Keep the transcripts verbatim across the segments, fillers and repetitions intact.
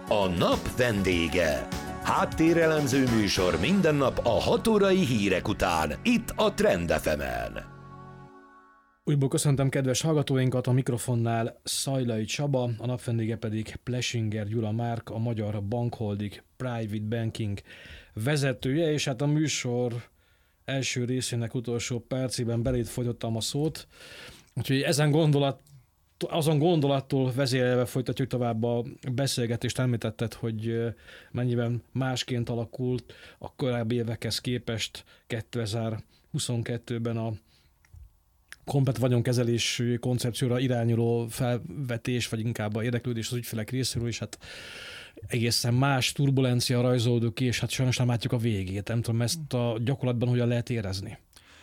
A nap vendége. Háttérelemző műsor minden nap a hat órai hírek után, itt a Trend ef emen. Újból köszöntöm kedves hallgatóinkat, a mikrofonnál Szajlai Csaba, a nap vendége pedig Plesinger Gyula Márk, a Magyar Bankholding Private Banking vezetője, és hát a műsor első részének utolsó percében beléd folytottam a szót, úgyhogy ezen gondolat azon gondolattól vezérelve folytatjuk tovább a beszélgetést. Említetted, hogy mennyiben másként alakult a korábbi évekhez képest kétezer-huszonkettőben a komplet vagyonkezelési koncepcióra irányuló felvetés, vagy inkább a érdeklődés az ügyfelek részéről, és hát egészen más turbulencia rajzolódott ki, és hát sajnos nem látjuk a végét. Nem tudom, ezt a gyakorlatban hogyan lehet érezni?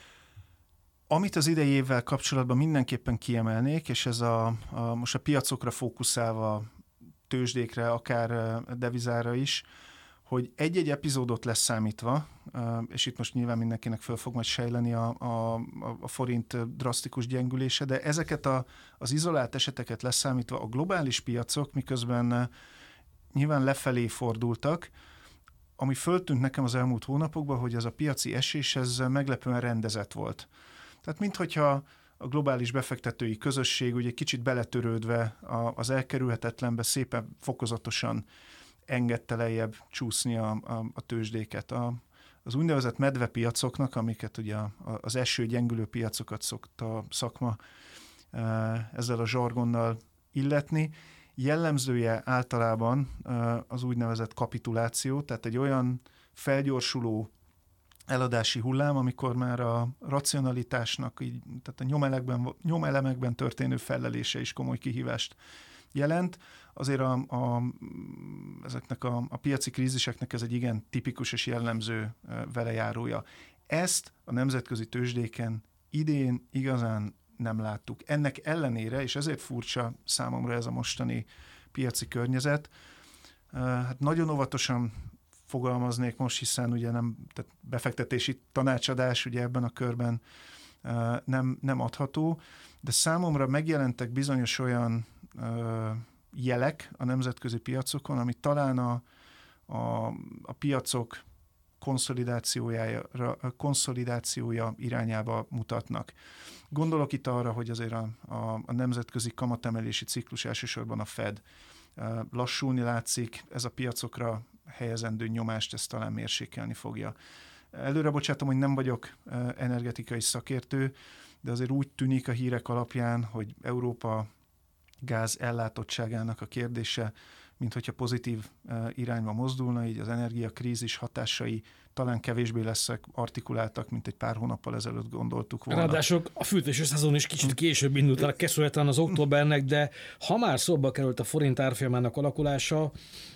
Amit az idei évvel kapcsolatban mindenképpen kiemelnék, és ez a, a most a piacokra fókuszálva, tőzsdékre, akár devizára is, hogy egy-egy epizódot leszámítva, és itt most nyilván mindenkinek föl fog majd sejleni a, a, a forint drasztikus gyengülése, de ezeket a, az izolált eseteket leszámítva a globális piacok miközben nyilván lefelé fordultak, ami föltűnt nekem az elmúlt hónapokban, hogy ez a piaci esés ez meglepően rendezett volt. Tehát minthogyha a globális befektetői közösség ugye kicsit beletörődve az elkerülhetetlenbe szépen fokozatosan engedte lejjebb csúszni a, a, a tőzsdéket. A, az úgynevezett medvepiacoknak, amiket ugye a, az eső gyengülő piacokat szokta a szakma ezzel a zsargonnal illetni, jellemzője általában az úgynevezett kapituláció, tehát egy olyan felgyorsuló eladási hullám, amikor már a racionalitásnak, így, tehát a nyomelemekben, nyomelemekben történő fellelése is komoly kihívást jelent. Azért a, a, ezeknek a, a piaci kríziseknek ez egy igen tipikus és jellemző velejárója. Ezt a nemzetközi tőzsdéken idén igazán nem láttuk. Ennek ellenére, és ezért furcsa számomra ez a mostani piaci környezet, hát nagyon óvatosan fogalmaznék most, hiszen ugye nem, tehát befektetési tanácsadás ugye ebben a körben nem, nem adható, de számomra megjelentek bizonyos olyan jelek a nemzetközi piacokon, ami talán a, a, a piacok konszolidációja, konszolidációja irányába mutatnak. Gondolok itt arra, hogy azért a, a, a nemzetközi kamatemelési ciklus, elsősorban a Fed lassulni látszik, ez a piacokra helyezendő nyomást ezt talán mérsékelni fogja. Előre bocsátom, hogy nem vagyok energetikai szakértő, de azért úgy tűnik a hírek alapján, hogy Európa gáz ellátottságának a kérdése, mint hogyha pozitív irányba mozdulna, így az energiakrízis hatásai talán kevésbé lesznek artikuláltak, mint egy pár hónappal ezelőtt gondoltuk volna. Ráadásul a fűtési szezon is kicsit később indult el, kezdetlen az októbernek, de ha már szóba került a forint árfolyamának alakulása,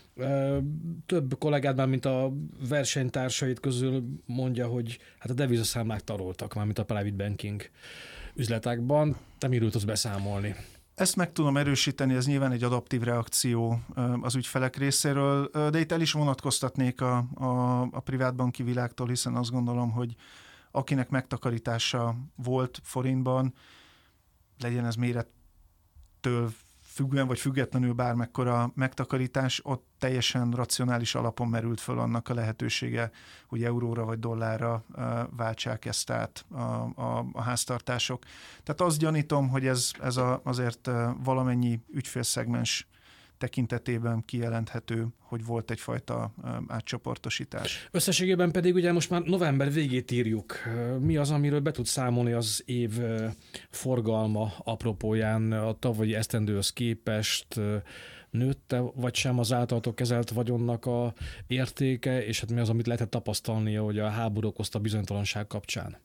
több kollégád már, mint a versenytársait közül mondja, hogy hát a devizaszámlák taroltak már, mint a private banking üzletekben. Te miről tudsz beszámolni? Ezt meg tudom erősíteni, ez nyilván egy adaptív reakció az ügyfelek részéről, de itt el is vonatkoztatnék a, a, a privátbanki világtól, hiszen azt gondolom, hogy akinek megtakarítása volt forintban, legyen ez mérettől függően vagy függetlenül bármekkora megtakarítás, ott teljesen racionális alapon merült föl annak a lehetősége, hogy euróra vagy dollárra váltsák ezt át a, a, a háztartások. Tehát azt gyanítom, hogy ez, ez a, azért valamennyi ügyfélszegmens tekintetében kijelenthető, hogy volt egyfajta átcsoportosítás. Összességében pedig ugye most már november végét írjuk. Mi az, amiről be tud számolni az év forgalma apropóján a tavalyi esztendőhöz képest? Nőtte, vagy sem az általatok kezelt vagyonnak a értéke, és hát mi az, amit lehetett tapasztalnia, hogy a háború okozta bizonytalanság kapcsán?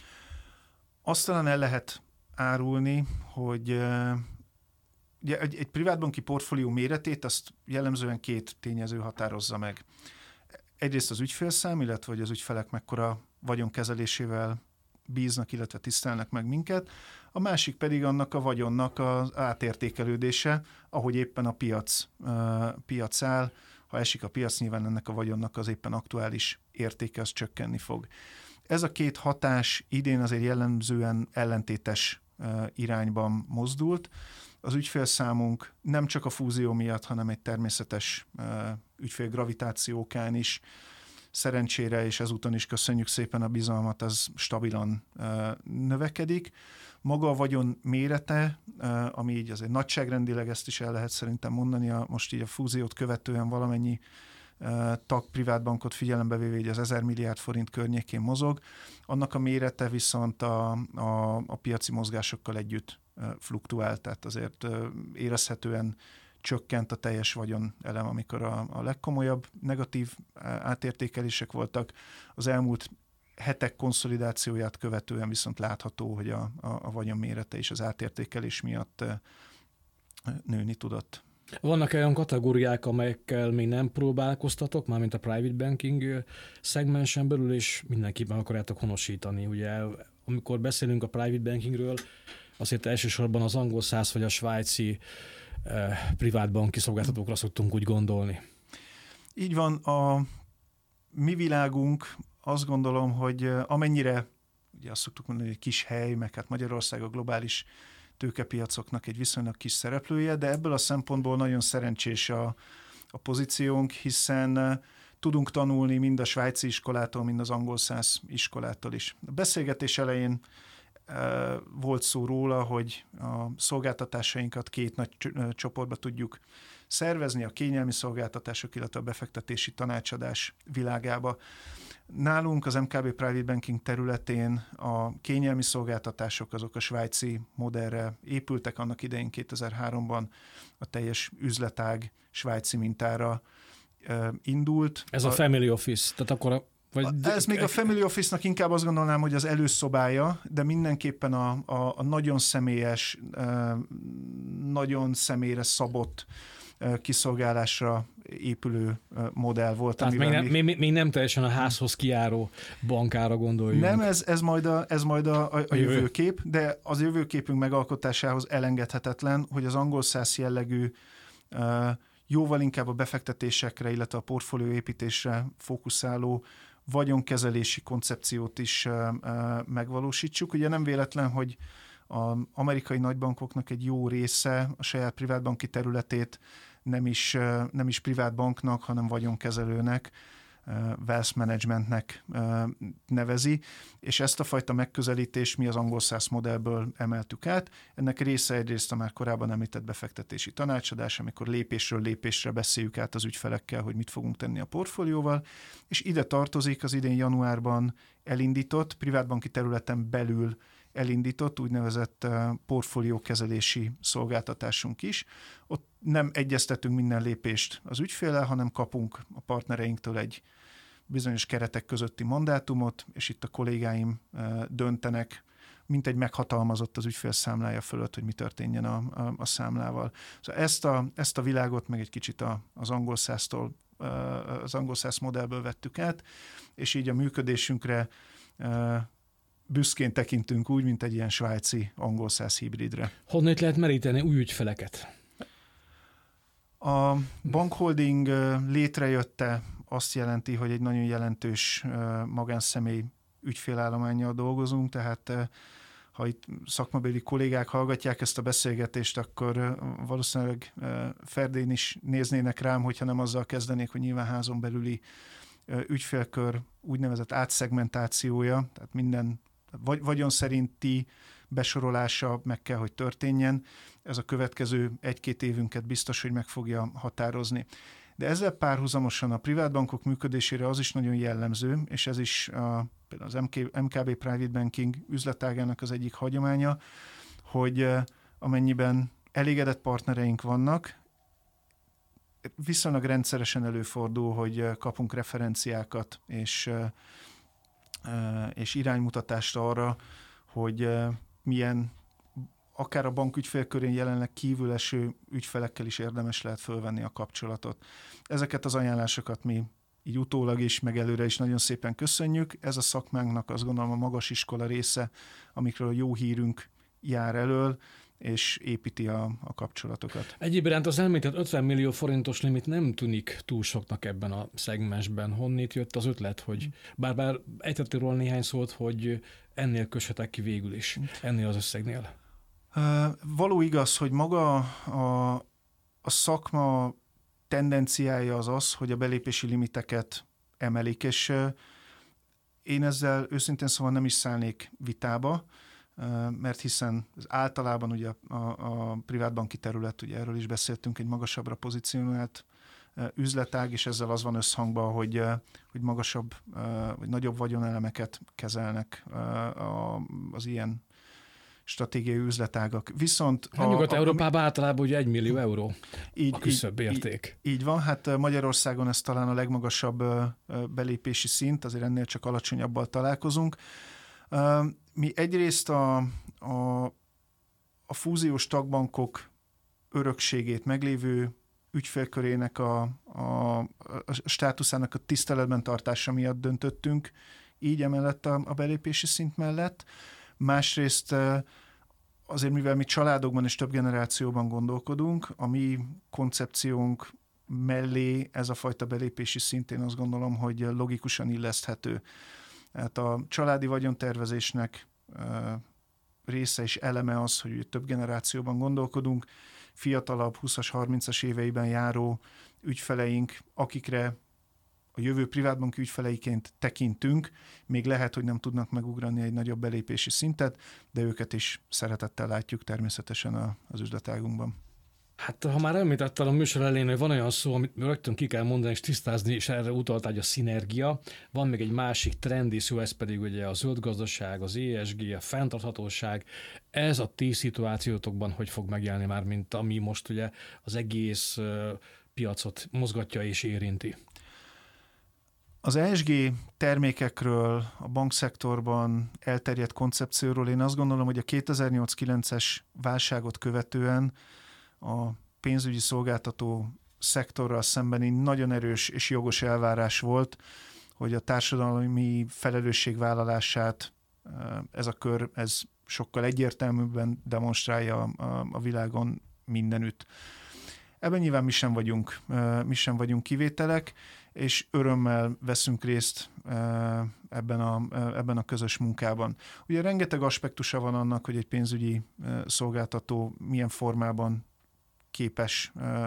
Azt talán el lehet árulni, hogy ugye egy, egy privátbanki portfólió méretét azt jellemzően két tényező határozza meg. Egyrészt az ügyfélszám, illetve hogy az ügyfelek mekkora vagyonkezelésével bíznak, illetve tisztelnek meg minket. A másik pedig annak a vagyonnak az átértékelődése, ahogy éppen a piac, uh, piac áll. Ha esik a piac, nyilván ennek a vagyonnak az éppen aktuális értéke az csökkenni fog. Ez a két hatás idén azért jellemzően ellentétes uh, irányban mozdult. az ügyfélszámunk nem csak a fúzió miatt, hanem egy természetes ügyfél gravitációkán is szerencsére, és ezúton is köszönjük szépen a bizalmat, az stabilan növekedik. Maga a vagyon mérete, ami így azért nagyságrendileg ezt is el lehet szerintem mondani, a, most így a fúziót követően valamennyi tag privátbankot figyelembe véve, így az ezer milliárd forint környékén mozog, annak a mérete viszont a, a, a piaci mozgásokkal együtt fluktuál, tehát azért érezhetően csökkent a teljes vagyon elem, amikor a, a legkomolyabb negatív átértékelések voltak. Az elmúlt hetek konszolidációját követően viszont látható, hogy a, a, a vagyon mérete is az átértékelés miatt nőni tudott. Vannak olyan kategóriák, amelyekkel még nem próbálkoztatok, mármint a private banking szegmensen belül, és mindenképpen akarjátok honosítani. Ugye, amikor beszélünk a private bankingről, azért elsősorban az angol száz vagy a svájci eh, privátbanki szolgáltatókra szoktunk úgy gondolni. Így van, a mi világunk, azt gondolom, hogy amennyire, ugye azt szoktuk mondani, hogy kis hely, meg hát Magyarország a globális tőkepiacoknak egy viszonylag kis szereplője, de ebből a szempontból nagyon szerencsés a, a pozíciónk, hiszen tudunk tanulni mind a svájci iskolától, mind az angol száz iskolától is. A beszélgetés elején e, volt szó róla, hogy a szolgáltatásainkat két nagy csoportba tudjuk szervezni, a kényelmi szolgáltatások, illetve a befektetési tanácsadás világába. Nálunk az em ká bé Private Banking területén a kényelmi szolgáltatások azok a svájci modellre épültek, annak idején kétezer-háromban a teljes üzletág svájci mintára uh, indult. Ez a, a Family Office, tehát akkor a, vagy... Ez még a Family Office-nak inkább azt gondolnám, hogy az előszobája, de mindenképpen a, a, a nagyon személyes, uh, nagyon személyre szabott kiszolgálásra épülő modell volt. Tehát még nem, még, még nem teljesen a házhoz kijáró bankára gondoljunk. Nem, ez, ez majd, a, ez majd a, a, a jövőkép, de az jövőképünk megalkotásához elengedhetetlen, hogy az angol száz jellegű jóval inkább a befektetésekre, illetve a portfólióépítésre fókuszáló vagyonkezelési koncepciót is megvalósítsuk. Ugye nem véletlen, hogy az amerikai nagybankoknak egy jó része a saját privátbanki területét nem is, nem is privátbanknak, hanem vagyonkezelőnek, wealth managementnek nevezi, és ezt a fajta megközelítést mi az angol száz modellből emeltük át. Ennek része egyrészt a már korábban említett befektetési tanácsadás, amikor lépésről lépésre beszéljük át az ügyfelekkel, hogy mit fogunk tenni a portfólióval, és ide tartozik az idén januárban elindított, privátbanki területen belül elindított úgynevezett portfóliókezelési szolgáltatásunk is. Ott nem egyeztetünk minden lépést az ügyféllel, hanem kapunk a partnereinktől egy bizonyos keretek közötti mandátumot, és itt a kollégáim döntenek, mint egy meghatalmazott az ügyfél számlája fölött, hogy mi történjen a, a, a számlával. Szóval ezt a, ezt a világot meg egy kicsit a, az angol száztól, az angol száz modellből vettük át, és így a működésünkre büszkén tekintünk úgy, mint egy ilyen svájci angol száz hibridre. Honnét lehet meríteni új ügyfeleket? A bankholding létrejötte azt jelenti, hogy egy nagyon jelentős magánszemély ügyfélállománnyal dolgozunk, tehát ha itt szakmabeli kollégák hallgatják ezt a beszélgetést, akkor valószínűleg ferdén is néznének rám, hogyha nem azzal kezdenék, hogy nyilván házon belüli ügyfélkör úgynevezett átszegmentációja, tehát minden vagy, vagyon szerinti besorolása meg kell, hogy történjen. Ez a következő egy-két évünket biztos, hogy meg fogja határozni. De ezzel párhuzamosan a privátbankok működésére az is nagyon jellemző, és ez is a, például az em ká bé Private Banking üzletágának az egyik hagyománya, hogy amennyiben elégedett partnereink vannak, viszonylag rendszeresen előfordul, hogy kapunk referenciákat és, és iránymutatást arra, hogy milyen akár a bank ügyfélkörén jelenleg kívül eső ügyfelekkel is érdemes lehet fölvenni a kapcsolatot. Ezeket az ajánlásokat mi így utólag is, meg előre is nagyon szépen köszönjük. Ez a szakmánknak azt gondolom a magas iskola része, amikről jó hírünk jár elől, és építi a, a kapcsolatokat. Egyéb iránt az említett ötven millió forintos limit nem tűnik túl soknak ebben a szegmensben. Honnét jött az ötlet, hogy bár, bár ejtettél róla néhány szót, hogy ennél kössetek ki végül is, ennél az összegnél? Való igaz, hogy maga a, a szakma tendenciája az az, hogy a belépési limiteket emelik, és én ezzel őszintén szóval nem is szállnék vitába, mert hiszen általában ugye a, a privátbanki terület, ugye erről is beszéltünk, egy magasabbra pozícionált üzletág, és ezzel az van összhangban, hogy, hogy magasabb vagy nagyobb vagyonelemeket kezelnek az ilyen stratégiai üzletágak. Viszont a, Nyugat-Európában a, általában ugye egy millió euró így, a küszöbb érték. Így, így van, hát Magyarországon ez talán a legmagasabb belépési szint, azért ennél csak alacsonyabbal találkozunk. Mi egyrészt a, a, a fúziós tagbankok örökségét meglévő ügyfélkörének a, a, a státuszának a tiszteletben tartása miatt döntöttünk, így emellett a, a belépési szint mellett. Másrészt azért, mivel mi családokban és több generációban gondolkodunk, a mi koncepciónk mellé ez a fajta belépési szint, én azt gondolom, hogy logikusan illeszthető. Hát a családi vagyontervezésnek része és eleme az, hogy több generációban gondolkodunk, fiatalabb, húszas, harmincas éveiben járó ügyfeleink, akikre a jövő privátbanki ügyfeleiként tekintünk, még lehet, hogy nem tudnak megugrani egy nagyobb belépési szintet, de őket is szeretettel látjuk természetesen a, az üzletágunkban. Hát ha már említettem a műsor elején, hogy van olyan szó, amit rögtön ki kell mondani és tisztázni, és erre utaltál, hogy a szinergia. Van még egy másik trendi szó, ez pedig ugye a zöld gazdaság, az é es gé, a fenntarthatóság. Ez a ti szituációtokban hogy fog megjelenni már, mint ami most ugye az egész piacot mozgatja és érinti? Az é es gé termékekről, a bankszektorban elterjedt koncepcióról én azt gondolom, hogy a kétezer-nyolc-kilences válságot követően a pénzügyi szolgáltató szektorral szembeni nagyon erős és jogos elvárás volt, hogy a társadalmi felelősségvállalását ez a kör ez sokkal egyértelműbben demonstrálja a, a világon mindenütt. Ebben nyilván mi sem vagyunk, mi sem vagyunk kivételek, és örömmel veszünk részt ebben a, ebben a közös munkában. Ugye rengeteg aspektusa van annak, hogy egy pénzügyi szolgáltató milyen formában képes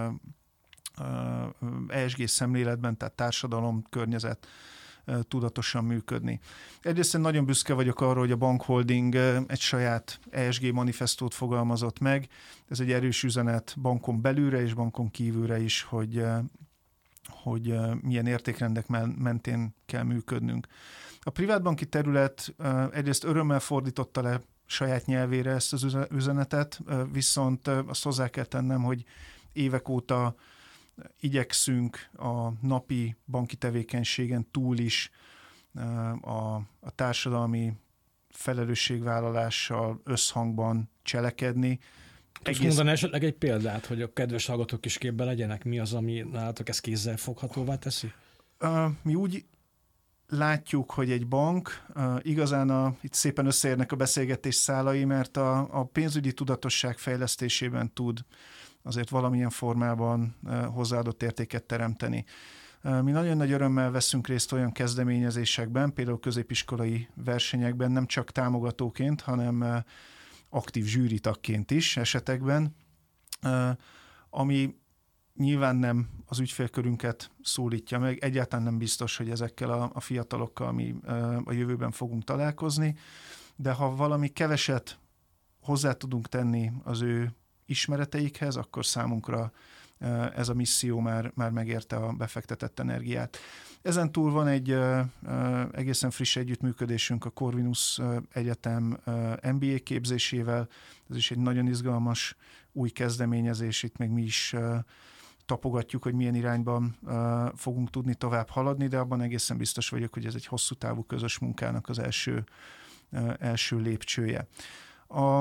é es gé szemléletben, tehát társadalom, környezet tudatosan működni. Egyrészt én nagyon büszke vagyok arra, hogy a Bankholding egy saját é es gé manifestót fogalmazott meg. Ez egy erős üzenet bankon belülre és bankon kívülre is, hogy, hogy milyen értékrendek mentén kell működnünk. A privátbanki terület egyrészt örömmel fordította le saját nyelvére ezt az üzenetet, viszont azt hozzá kell tennem, hogy évek óta igyekszünk a napi banki tevékenységen túl is a, a társadalmi felelősségvállalással összhangban cselekedni. Tudsz Egész... mondani esetleg egy példát, hogy a kedves hallgatók is képbe legyenek? Mi az, ami nálatok ezt kézzel foghatóvá teszi? Mi úgy látjuk, hogy egy bank, igazán a, itt szépen összeérnek a beszélgetés szálai, mert a, a pénzügyi tudatosság fejlesztésében tud azért valamilyen formában hozzáadott értéket teremteni. Mi nagyon nagy örömmel veszünk részt olyan kezdeményezésekben, például középiskolai versenyekben, nem csak támogatóként, hanem aktív zsűritagként is esetekben, ami nyilván nem az ügyfélkörünket szólítja meg, egyáltalán nem biztos, hogy ezekkel a, a fiatalokkal mi a jövőben fogunk találkozni, de ha valami keveset hozzá tudunk tenni az ő ismereteikhez, akkor számunkra ez a misszió már, már megérte a befektetett energiát. Ezen túl van egy egészen friss együttműködésünk a Corvinus Egyetem em bé á képzésével. Ez is egy nagyon izgalmas új kezdeményezés, itt meg mi is tapogatjuk, hogy milyen irányban fogunk tudni tovább haladni, de abban egészen biztos vagyok, hogy ez egy hosszú távú közös munkának az első, első lépcsője. A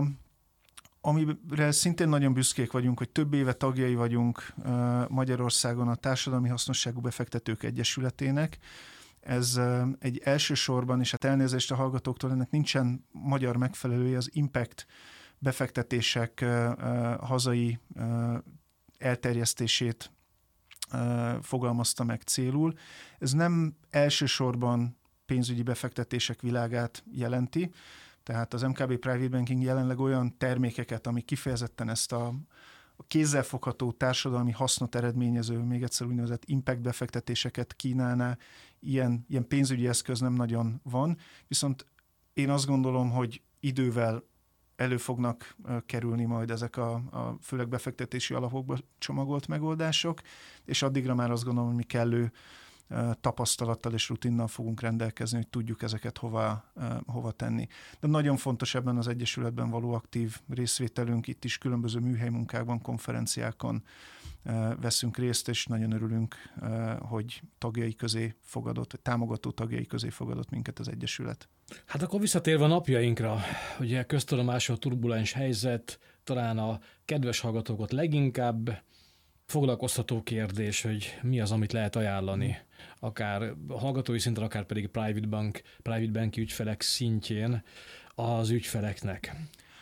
Amire szintén nagyon büszkék vagyunk, hogy több éve tagjai vagyunk Magyarországon a Társadalmi Hasznosságú Befektetők Egyesületének. Ez egy elsősorban, és hát elnézést a hallgatóktól, ennek nincsen magyar megfelelője, az impact befektetések hazai elterjesztését fogalmazta meg célul. Ez nem elsősorban pénzügyi befektetések világát jelenti, Tehát az em ká bé Private Banking jelenleg olyan termékeket, ami kifejezetten ezt a, a kézzelfogható társadalmi hasznot eredményező, még egyszer úgynevezett impact befektetéseket kínálná, ilyen, ilyen pénzügyi eszköz nem nagyon van, viszont én azt gondolom, hogy idővel elő fognak kerülni majd ezek a, a főleg befektetési alapokba csomagolt megoldások, és addigra már azt gondolom, hogy mi kellő tapasztalattal és rutinnal fogunk rendelkezni, hogy tudjuk ezeket hova, hova tenni. De nagyon fontos ebben az Egyesületben való aktív részvételünk, itt is különböző műhelymunkákban, konferenciákon veszünk részt, és nagyon örülünk, hogy tagjai közé fogadott, vagy támogató tagjai közé fogadott minket az Egyesület. Hát akkor visszatérve a napjainkra, ugye köztudomású turbulens helyzet, talán a kedves hallgatókat leginkább foglalkoztató kérdés, hogy mi az, amit lehet ajánlani, akár hallgatói szinten, akár pedig private bank, private banki ügyfelek szintjén az ügyfeleknek.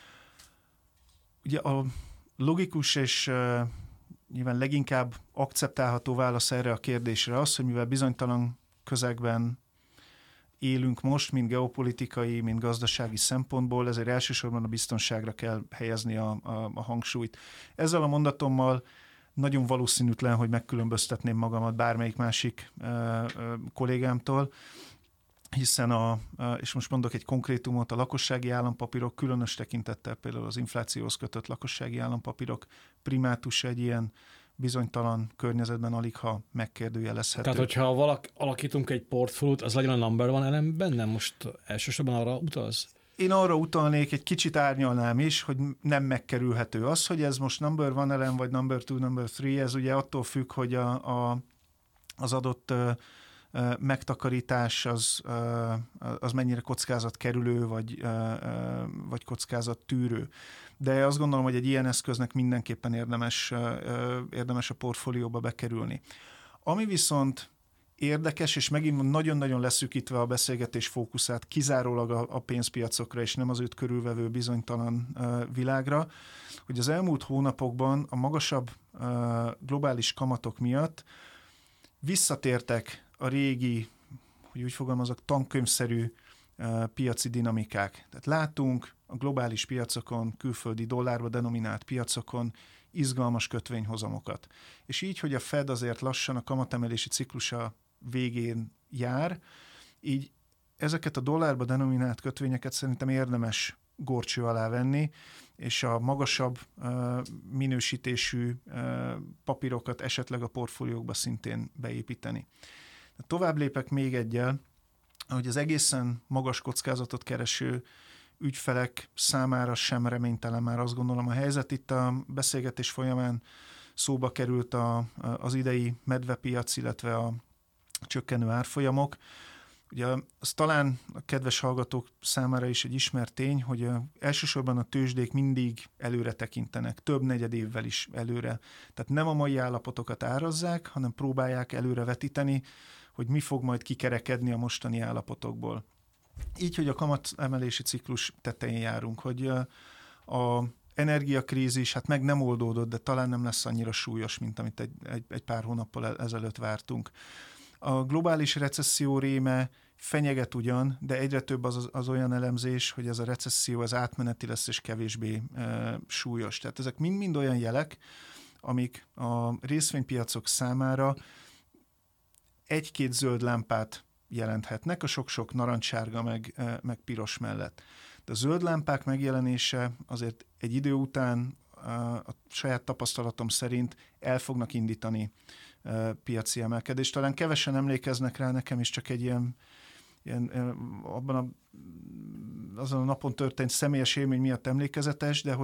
Ugye a logikus és uh, nyilván leginkább akceptálható válasz erre a kérdésre az, hogy mivel bizonytalan közegben élünk most, mind geopolitikai, mind gazdasági szempontból, ezért elsősorban a biztonságra kell helyezni a, a, a hangsúlyt. Ezzel a mondatommal nagyon valószínűtlen, hogy megkülönböztetném magamat bármelyik másik uh, uh, kollégámtól, hiszen a, uh, és most mondok egy konkrétumot, a lakossági állampapírok, különös tekintettel például az inflációhoz kötött lakossági állampapírok primátus egy ilyen bizonytalan környezetben aligha megkérdőjelezhető. Tehát, hogyha valak, alakítunk egy portfóliót, az legyen a number one elem benne, most elsősorban arra utaz? Én arra utalnék, egy kicsit árnyalnám is, hogy nem megkerülhető. Az, hogy ez most number one elem, vagy number two, number three, ez ugye attól függ, hogy a, a, az adott uh, uh, megtakarítás az, uh, az mennyire kockázatkerülő, vagy, uh, uh, vagy kockázattűrő. De azt gondolom, hogy egy ilyen eszköznek mindenképpen érdemes, uh, érdemes a portfólióba bekerülni. Ami viszont érdekes, és megint nagyon-nagyon leszűkítve a beszélgetés fókuszát kizárólag a, a pénzpiacokra, és nem az őt körülvevő bizonytalan uh, világra, hogy az elmúlt hónapokban a magasabb uh, globális kamatok miatt visszatértek a régi, hogy úgy fogalmazok, tankönyvszerű uh, piaci dinamikák. Tehát látunk a globális piacokon, külföldi dollárba denominált piacokon izgalmas kötvényhozamokat. És így, hogy a Fed azért lassan a kamatemelési ciklusa végén jár, így ezeket a dollárba denominált kötvényeket szerintem érdemes górcső alá venni, és a magasabb uh, minősítésű uh, papírokat esetleg a portfóliókba szintén beépíteni. De tovább lépek még egyel, hogy az egészen magas kockázatot kereső ügyfelek számára sem reménytelen már azt gondolom a helyzet. Itt a beszélgetés folyamán szóba került a, az idei medvepiac, illetve a csökkenő árfolyamok. Ugye az talán a kedves hallgatók számára is egy ismert tény, hogy elsősorban a tőzsdék mindig előre tekintenek, több negyed évvel is előre. Tehát nem a mai állapotokat árazzák, hanem próbálják előre vetíteni, hogy mi fog majd kikerekedni a mostani állapotokból. Így, hogy a kamatemelési ciklus tetején járunk, hogy a energiakrízis hát meg nem oldódott, de talán nem lesz annyira súlyos, mint amit egy, egy, egy pár hónappal ezelőtt vártunk. A globális recesszió réme fenyeget ugyan, de egyre több az, az olyan elemzés, hogy ez a recesszió az átmeneti lesz és kevésbé e, súlyos. Tehát ezek mind-mind olyan jelek, amik a részvénypiacok számára egy-két zöld lámpát jelenthetnek, a sok-sok narancssárga meg, meg piros mellett. De a zöld lámpák megjelenése azért egy idő után a saját tapasztalatom szerint el fognak indítani piaci emelkedést. Talán kevesen emlékeznek rá, nekem is csak egy ilyen, ilyen abban a, azon a napon történt személyes élmény miatt emlékezetes, de hogy